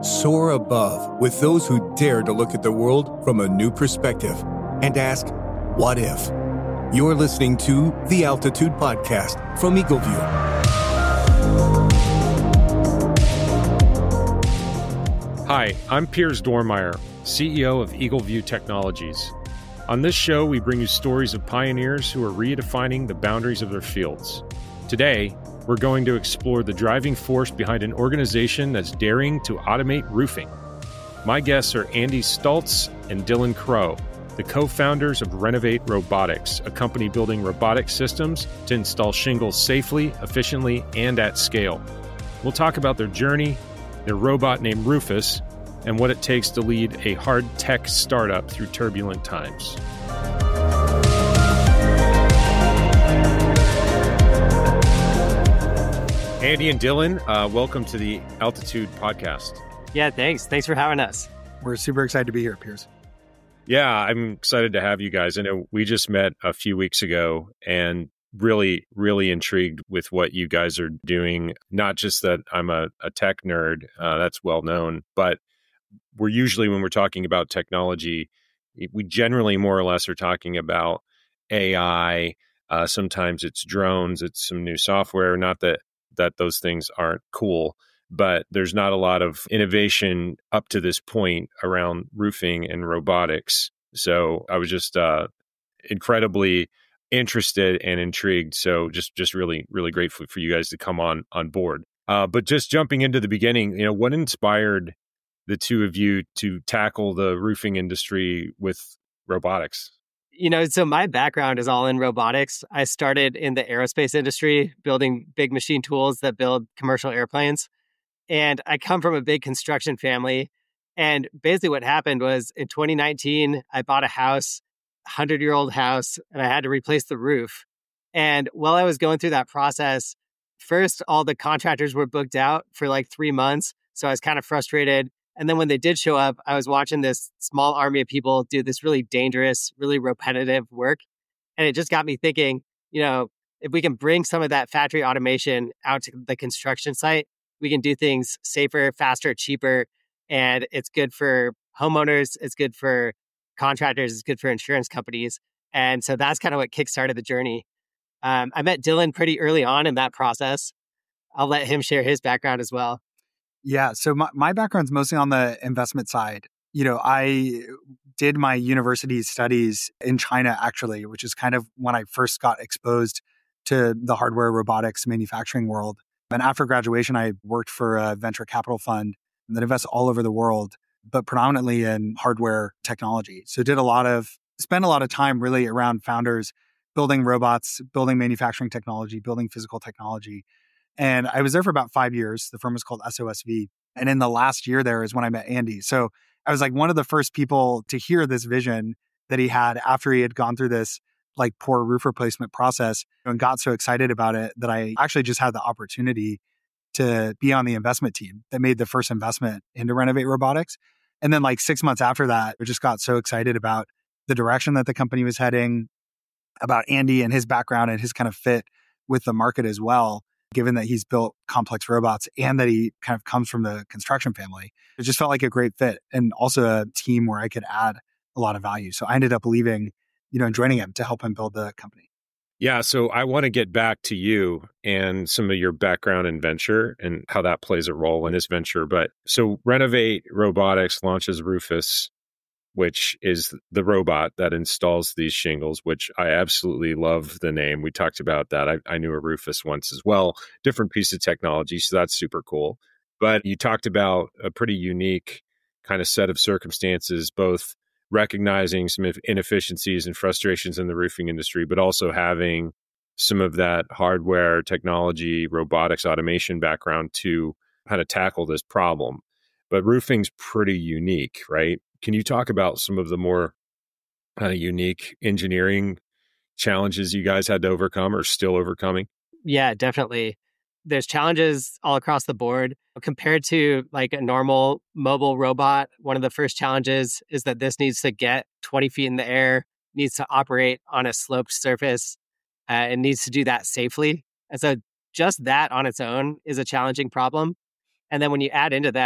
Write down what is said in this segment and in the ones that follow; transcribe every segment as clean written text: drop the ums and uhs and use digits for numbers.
Soar above with those who dare to look at the world from a new perspective and ask, what if? You're listening to the Altitude Podcast from Eagle View. Hi, I'm Piers Dormeyer, CEO of Eagle View Technologies. On this show, we bring you stories of pioneers who are redefining the boundaries of their fields. Today, we're going to explore the driving force behind an organization that's daring to automate roofing. My guests are Andy Stultz and Dylan Crow, the co-founders of Renovate Robotics, a company building robotic systems to install shingles safely, efficiently, and at scale. We'll talk about their journey, their robot named Rufus, and what it takes to lead a hard tech startup through turbulent times. Andy and Dylan, welcome to the Altitude Podcast. Yeah, thanks. Thanks for having us. We're super excited to be here, Piers. Yeah, I'm excited to have you guys. I know we just met a few weeks ago and really intrigued with what you guys are doing. Not just that I'm a tech nerd, that's well known, but we're usually, when we're talking about technology, we generally more or less are talking about AI. Sometimes it's drones, it's some new software. Not that those things aren't cool, but there's not a lot of innovation up to this point around roofing and robotics. So I was just incredibly interested and intrigued. So just really grateful for you guys to come on board. But just jumping into the beginning, what inspired the two of you to tackle the roofing industry with robotics? So my background is all in robotics. I started in the aerospace industry, building big machine tools that build commercial airplanes. And I come from a big construction family. And basically what happened was in 2019, I bought a house, 100-year-old house, and I had to replace the roof. And while I was going through that process, first, all the contractors were booked out for like 3 months. So I was kind of frustrated. And then when they did show up, I was watching this small army of people do this really dangerous, really repetitive work. And it just got me thinking, if we can bring some of that factory automation out to the construction site, we can do things safer, faster, cheaper. And it's good for homeowners. It's good for contractors. It's good for insurance companies. And so that's kind of what kickstarted the journey. I met Dylan pretty early on in that process. I'll let him share his background as well. Yeah. So my background's mostly on the investment side. I did my university studies in China, actually, which is kind of when I first got exposed to the hardware robotics manufacturing world. And after graduation, I worked for a venture capital fund that invests all over the world, but predominantly in hardware technology. So spent a lot of time really around founders building robots, building manufacturing technology, building physical technology. And I was there for about 5 years. The firm was called SOSV. And in the last year there is when I met Andy. So I was like one of the first people to hear this vision that he had after he had gone through this like poor roof replacement process and got so excited about it that I actually just had the opportunity to be on the investment team that made the first investment into Renovate Robotics. And then like 6 months after that, I just got so excited about the direction that the company was heading, about Andy and his background and his kind of fit with the market as well, given that he's built complex robots and that he kind of comes from the construction family. It just felt like a great fit and also a team where I could add a lot of value. So I ended up leaving, and joining him to help him build the company. Yeah, so I want to get back to you and some of your background in venture and how that plays a role in this venture. But so Renovate Robotics launches Rufus, which is the robot that installs these shingles, which I absolutely love the name. We talked about that. I knew a Rufus once as well. Different piece of technology, so that's super cool. But you talked about a pretty unique kind of set of circumstances, both recognizing some inefficiencies and frustrations in the roofing industry, but also having some of that hardware, technology, robotics, automation background to kind of tackle this problem. But roofing's pretty unique, right? Can you talk about some of the more kind of unique engineering challenges you guys had to overcome or still overcoming? Yeah, definitely. There's challenges all across the board. Compared to like a normal mobile robot, one of the first challenges is that this needs to get 20 feet in the air, needs to operate on a sloped surface, and needs to do that safely. And so just that on its own is a challenging problem. And then when you add into that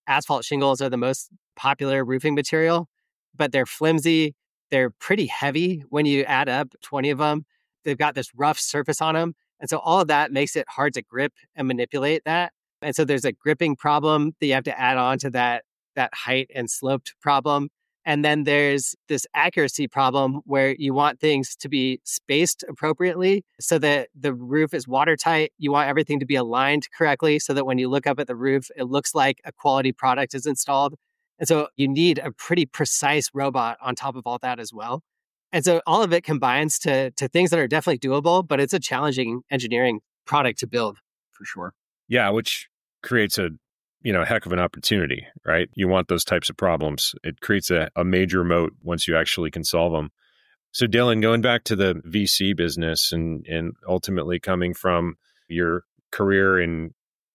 asphalt shingles are the most popular roofing material, but they're flimsy. They're pretty heavy when you add up 20 of them. They've got this rough surface on them. And so all of that makes it hard to grip and manipulate that. And so there's a gripping problem that you have to add on to that height and sloped problem. And then there's this accuracy problem where you want things to be spaced appropriately so that the roof is watertight. You want everything to be aligned correctly so that when you look up at the roof, it looks like a quality product is installed. And so you need a pretty precise robot on top of all that as well. And so all of it combines to things that are definitely doable, but it's a challenging engineering product to build. For sure. Yeah, which creates a heck of an opportunity, right? You want those types of problems. It creates a major moat once you actually can solve them. So Dylan, going back to the VC business and ultimately coming from your career in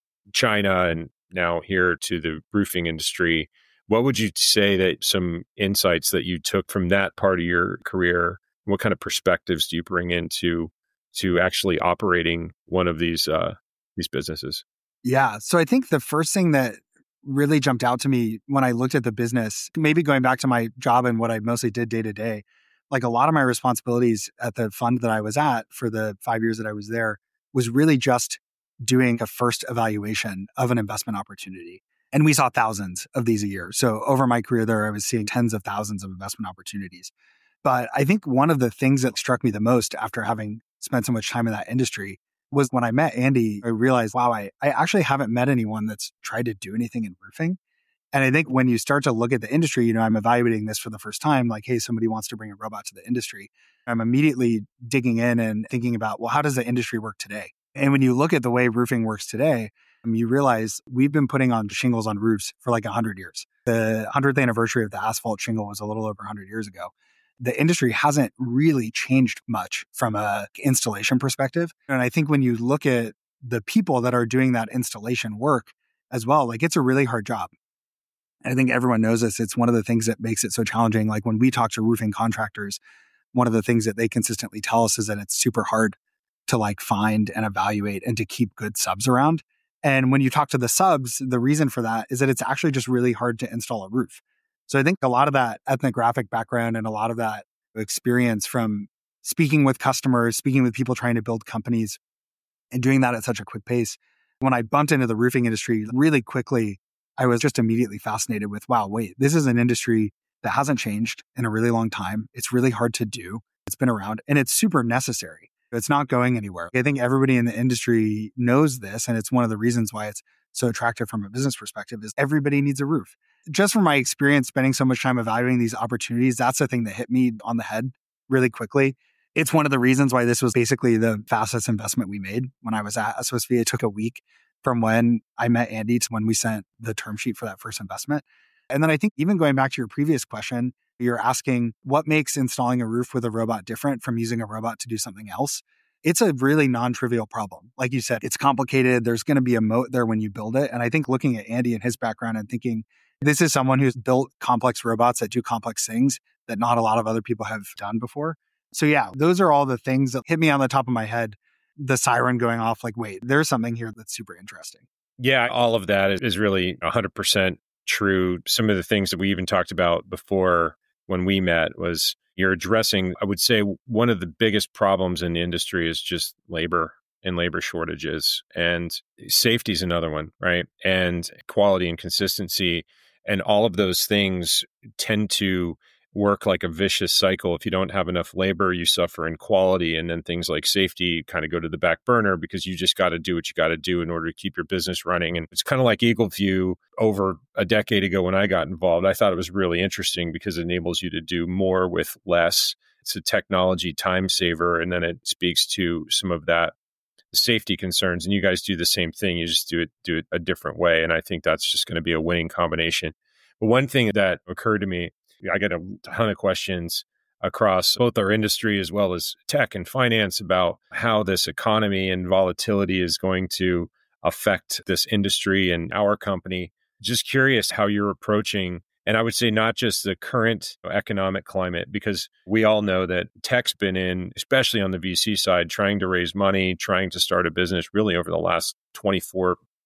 China and now here to the roofing industry, what would you say that some insights that you took from that part of your career? What kind of perspectives do you bring into actually operating one of these businesses? Yeah. So I think the first thing that really jumped out to me when I looked at the business, maybe going back to my job and what I mostly did day to day, like a lot of my responsibilities at the fund that I was at for the 5 years that I was there was really just doing a first evaluation of an investment opportunity. And we saw thousands of these a year. So over my career there, I was seeing tens of thousands of investment opportunities. But I think one of the things that struck me the most after having spent so much time in that industry was when I met Andy, I realized, wow, I actually haven't met anyone that's tried to do anything in roofing. And I think when you start to look at the industry, I'm evaluating this for the first time, like, hey, somebody wants to bring a robot to the industry. I'm immediately digging in and thinking about, well, how does the industry work today? And when you look at the way roofing works today, you realize we've been putting on shingles on roofs for like 100 years. The 100th anniversary of the asphalt shingle was a little over 100 years ago. The industry hasn't really changed much from an installation perspective. And I think when you look at the people that are doing that installation work as well, like it's a really hard job. And I think everyone knows this. It's one of the things that makes it so challenging. Like when we talk to roofing contractors, one of the things that they consistently tell us is that it's super hard to like find and evaluate and to keep good subs around. And when you talk to the subs, the reason for that is that it's actually just really hard to install a roof. So I think a lot of that ethnographic background and a lot of that experience from speaking with customers, speaking with people trying to build companies and doing that at such a quick pace. When I bumped into the roofing industry really quickly, I was just immediately fascinated with, wow, wait, this is an industry that hasn't changed in a really long time. It's really hard to do. It's been around and it's super necessary. It's not going anywhere. I think everybody in the industry knows this. And it's one of the reasons why it's so attractive from a business perspective is everybody needs a roof. Just from my experience spending so much time evaluating these opportunities, that's the thing that hit me on the head really quickly. It's one of the reasons why this was basically the fastest investment we made when I was at SOSV. It took a week from when I met Andy to when we sent the term sheet for that first investment. And then I think even going back to your previous question, you're asking what makes installing a roof with a robot different from using a robot to do something else. It's a really non-trivial problem. Like you said, it's complicated. There's going to be a moat there when you build it. And I think looking at Andy and his background and thinking, this is someone who's built complex robots that do complex things that not a lot of other people have done before. So yeah, those are all the things that hit me on the top of my head. The siren going off like, wait, there's something here that's super interesting. Yeah, all of that is really 100% true. Some of the things that we even talked about before when we met was you're addressing, I would say, one of the biggest problems in the industry is just labor and labor shortages. And safety is another one, right? And quality and consistency. And all of those things tend to work like a vicious cycle. If you don't have enough labor, you suffer in quality. And then things like safety kind of go to the back burner because you just got to do what you got to do in order to keep your business running. And it's kind of like EagleView over a decade ago when I got involved. I thought it was really interesting because it enables you to do more with less. It's a technology time saver. And then it speaks to some of that safety concerns. And you guys do the same thing. You just do it a different way. And I think that's just going to be a winning combination. But one thing that occurred to me, I get a ton of questions across both our industry as well as tech and finance about how this economy and volatility is going to affect this industry and our company. Just curious how you're approaching, and I would say not just the current economic climate, because we all know that tech's been in, especially on the VC side, trying to raise money, trying to start a business really over the last 24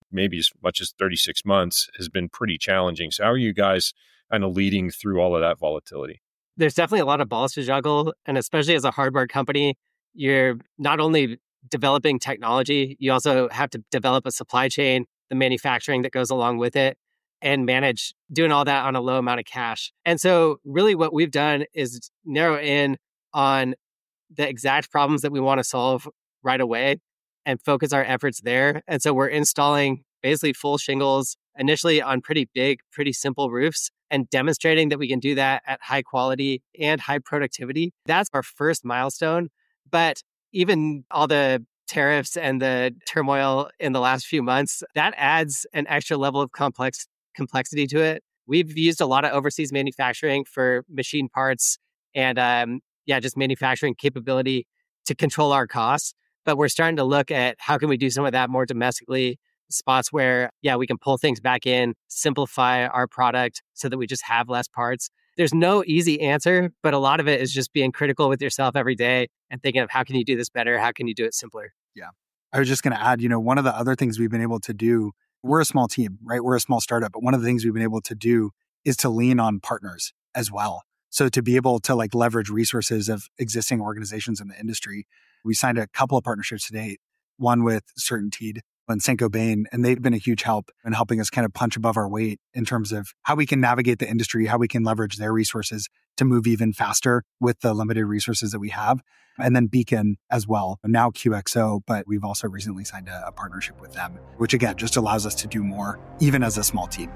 maybe as much as 36 months has been pretty challenging. So how are you guys kind of leading through all of that volatility? There's definitely a lot of balls to juggle. And especially as a hardware company, you're not only developing technology, you also have to develop a supply chain, the manufacturing that goes along with it, and manage doing all that on a low amount of cash. And so really what we've done is narrow in on the exact problems that we want to solve right away and focus our efforts there. And so we're installing basically full shingles initially on pretty big, pretty simple roofs and demonstrating that we can do that at high quality and high productivity. That's our first milestone. But even all the tariffs and the turmoil in the last few months, that adds an extra level of complexity to it. We've used a lot of overseas manufacturing for machine parts and just manufacturing capability to control our costs. But we're starting to look at how can we do some of that more domestically, spots where, we can pull things back in, simplify our product so that we just have less parts. There's no easy answer, but a lot of it is just being critical with yourself every day and thinking of how can you do this better? How can you do it simpler? Yeah. I was just going to add, one of the other things we've been able to do, we're a small team, right? We're a small startup, but one of the things we've been able to do is to lean on partners as well. So to be able to leverage resources of existing organizations in the industry, we signed a couple of partnerships today, one with Certainteed and Saint-Gobain, and they've been a huge help in helping us kind of punch above our weight in terms of how we can navigate the industry, how we can leverage their resources to move even faster with the limited resources that we have. And then Beacon as well, now QXO, but we've also recently signed a partnership with them, which again, just allows us to do more, even as a small team.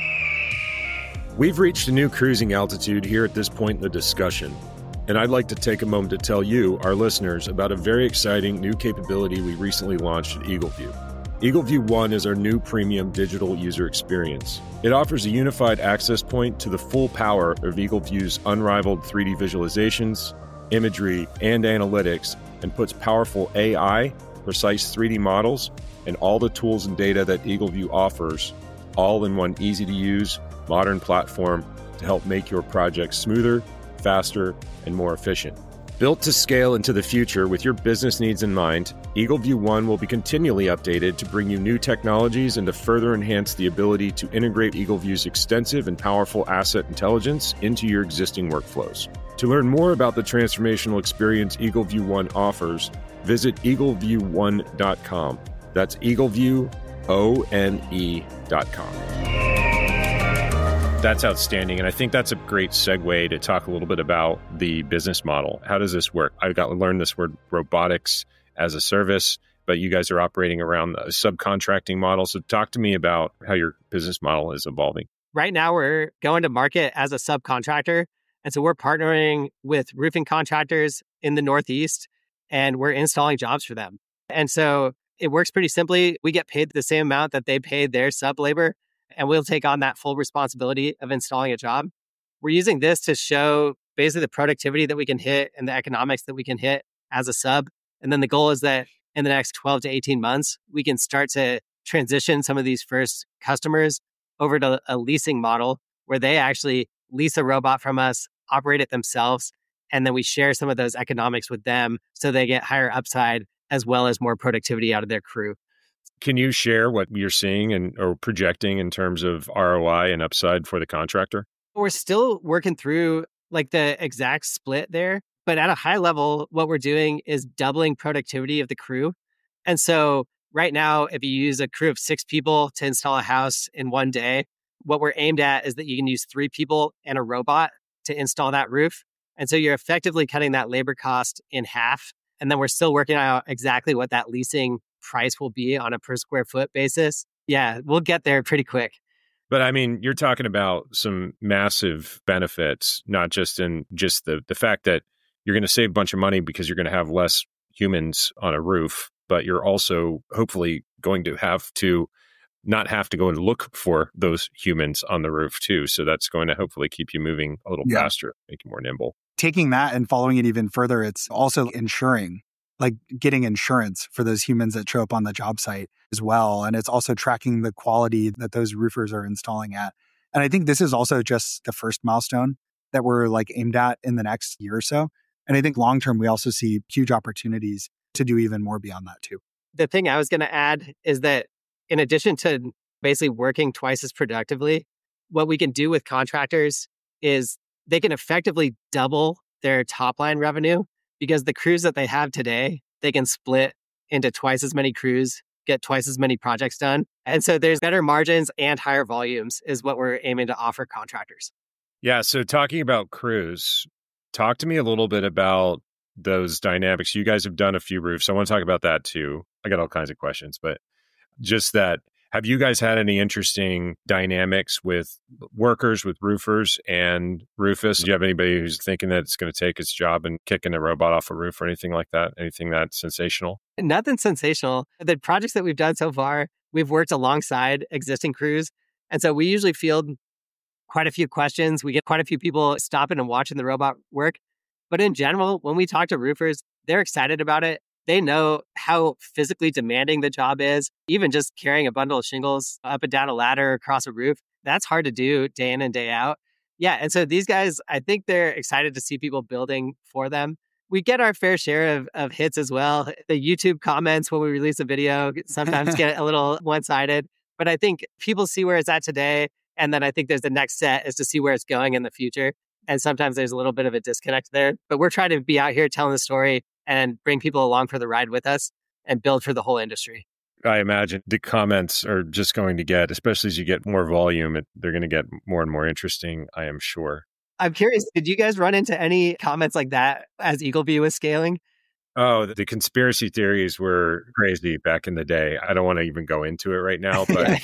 We've reached a new cruising altitude here at this point in the discussion. And I'd like to take a moment to tell you, our listeners, about a very exciting new capability we recently launched at EagleView. EagleView One is our new premium digital user experience. It offers a unified access point to the full power of EagleView's unrivaled 3D visualizations, imagery, and analytics, and puts powerful AI, precise 3D models, and all the tools and data that EagleView offers, all in one easy-to-use, modern platform to help make your projects smoother, faster, and more efficient. Built to scale into the future with your business needs in mind, EagleView One will be continually updated to bring you new technologies and to further enhance the ability to integrate EagleView's extensive and powerful asset intelligence into your existing workflows. To learn more about the transformational experience EagleView One offers, visit eagleviewone.com. That's eagleviewone.com. That's outstanding. And I think that's a great segue to talk a little bit about the business model. How does this work? I've got to learn this word robotics as a service, but you guys are operating around a subcontracting model. So talk to me about how your business model is evolving. Right now, we're going to market as a subcontractor. And so we're partnering with roofing contractors in the Northeast, and we're installing jobs for them. And so it works pretty simply. We get paid the same amount that they paid their sub labor, and we'll take on that full responsibility of installing a job. We're using this to show basically the productivity that we can hit and the economics that we can hit as a sub. And then the goal is that in the next 12 to 18 months, we can start to transition some of these first customers over to a leasing model where they actually lease a robot from us, operate it themselves, and then we share some of those economics with them so they get higher upside as well as more productivity out of their crew. Can you share what you're seeing or projecting in terms of ROI and upside for the contractor? We're still working through the exact split there, but at a high level, what we're doing is doubling productivity of the crew. And so right now, if you use a crew of 6 people to install a house in one day, what we're aimed at is that you can use 3 people and a robot to install that roof. And so you're effectively cutting that labor cost in half. And then we're still working out exactly what that leasing price will be on a per square foot basis. Yeah, we'll get there pretty quick. But I mean, you're talking about some massive benefits, not just in just the fact that you're going to save a bunch of money because you're going to have less humans on a roof, but you're also hopefully going to not have to go and look for those humans on the roof too. So that's going to hopefully keep you moving a little faster, make you more nimble. Taking that and following it even further, it's also ensuring, getting insurance for those humans that show up on the job site as well. And it's also tracking the quality that those roofers are installing at. And I think this is also just the first milestone that we're aimed at in the next year or so. And I think long-term, we also see huge opportunities to do even more beyond that too. The thing I was going to add is that in addition to basically working twice as productively, what we can do with contractors is they can effectively double their top line revenue because the crews that they have today, they can split into twice as many crews, get twice as many projects done. And so there's better margins and higher volumes is what we're aiming to offer contractors. Yeah. So talking about crews, talk to me a little bit about those dynamics. You guys have done a few roofs. I want to talk about that too. I got all kinds of questions, but just that, have you guys had any interesting dynamics with workers, with roofers and roofers? Do you have anybody who's thinking that it's going to take its job and kicking a robot off a roof or anything like that? Anything that's sensational? Nothing sensational. The projects that we've done so far, we've worked alongside existing crews. And so we usually field quite a few questions. We get quite a few people stopping and watching the robot work. But in general, when we talk to roofers, they're excited about it. They know how physically demanding the job is. Even just carrying a bundle of shingles up and down a ladder across a roof, that's hard to do day in and day out. Yeah. And so these guys, I think they're excited to see people building for them. We get our fair share of hits as well. The YouTube comments when we release a video sometimes get a little one-sided. But I think people see where it's at today. And then I think there's the next set is to see where it's going in the future. And sometimes there's a little bit of a disconnect there. But we're trying to be out here telling the story and bring people along for the ride with us and build for the whole industry. I imagine the comments are just going to get, especially as you get more volume, they're going to get more and more interesting, I am sure. I'm curious, did you guys run into any comments like that as Eagleview was scaling? Oh, the conspiracy theories were crazy back in the day. I don't want to even go into it right now, but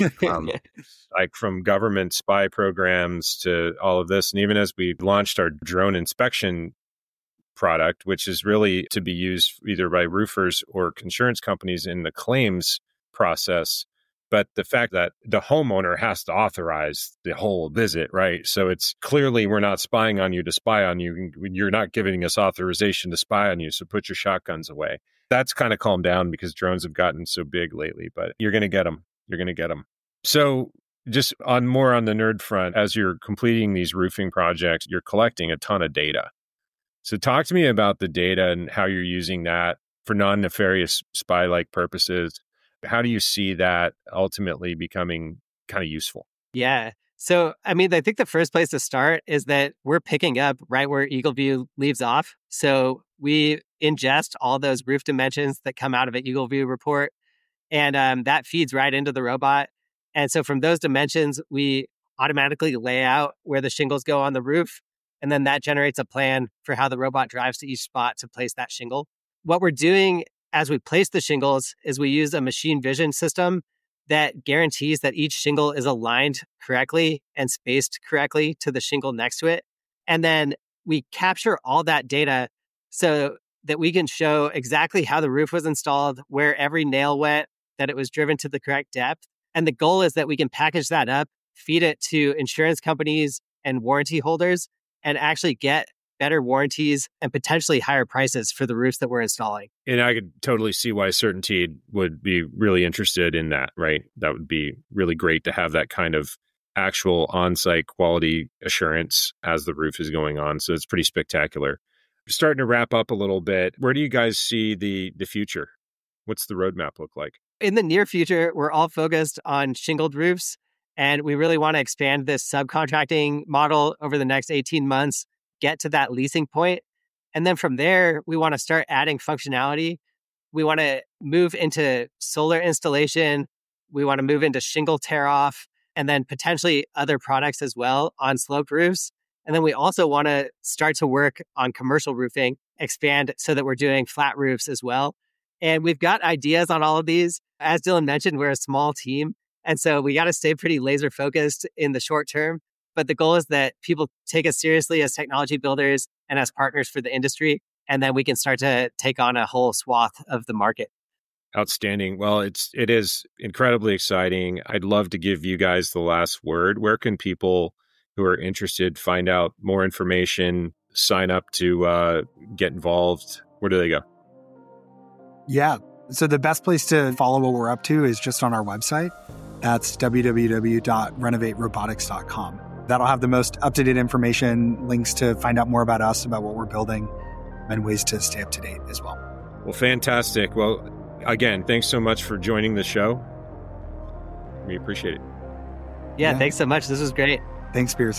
like from government spy programs to all of this. And even as we launched our drone inspection product, which is really to be used either by roofers or insurance companies in the claims process. But the fact that the homeowner has to authorize the whole visit, right? So it's clearly we're not spying on you to spy on you. You're not giving us authorization to spy on you. So put your shotguns away. That's kind of calmed down because drones have gotten so big lately, but you're going to get them. You're going to get them. So just more on the nerd front, as you're completing these roofing projects, you're collecting a ton of data. So talk to me about the data and how you're using that for non-nefarious spy-like purposes. How do you see that ultimately becoming kind of useful? Yeah. So, I mean, I think the first place to start is that we're picking up right where Eagleview leaves off. So we ingest all those roof dimensions that come out of an Eagleview report, and that feeds right into the robot. And so from those dimensions, we automatically lay out where the shingles go on the roof. And then that generates a plan for how the robot drives to each spot to place that shingle. What we're doing as we place the shingles is we use a machine vision system that guarantees that each shingle is aligned correctly and spaced correctly to the shingle next to it. And then we capture all that data so that we can show exactly how the roof was installed, where every nail went, that it was driven to the correct depth. And the goal is that we can package that up, feed it to insurance companies and warranty holders, and actually get better warranties and potentially higher prices for the roofs that we're installing. And I could totally see why Certainteed would be really interested in that, right? That would be really great to have that kind of actual on-site quality assurance as the roof is going on. So it's pretty spectacular. Starting to wrap up a little bit, where do you guys see the future? What's the roadmap look like? In the near future, we're all focused on shingled roofs. And we really want to expand this subcontracting model over the next 18 months, get to that leasing point. And then from there, we want to start adding functionality. We want to move into solar installation. We want to move into shingle tear off, and then potentially other products as well on sloped roofs. And then we also want to start to work on commercial roofing, expand so that we're doing flat roofs as well. And we've got ideas on all of these. As Dylan mentioned, we're a small team. And so we got to stay pretty laser focused in the short term. But the goal is that people take us seriously as technology builders and as partners for the industry. And then we can start to take on a whole swath of the market. Outstanding. Well, it is incredibly exciting. I'd love to give you guys the last word. Where can people who are interested find out more information, sign up to get involved? Where do they go? Yeah. So the best place to follow what we're up to is just on our website. That's www.renovaterobotics.com. That'll have the most up-to-date information, links to find out more about us, about what we're building, and ways to stay up to date as well. Well, fantastic. Well, again, thanks so much for joining the show. We appreciate it. Yeah, thanks so much. This was great. Thanks, Piers.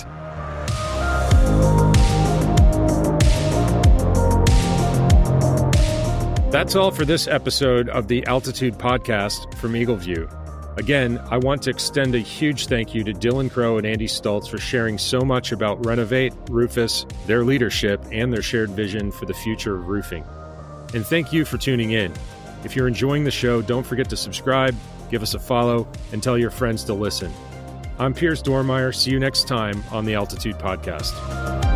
That's all for this episode of the Altitude Podcast from EagleView. Again, I want to extend a huge thank you to Dylan Crow and Andy Stultz for sharing so much about Renovate, Rufus, their leadership, and their shared vision for the future of roofing. And thank you for tuning in. If you're enjoying the show, don't forget to subscribe, give us a follow, and tell your friends to listen. I'm Piers Dormeyer. See you next time on the Altitude Podcast.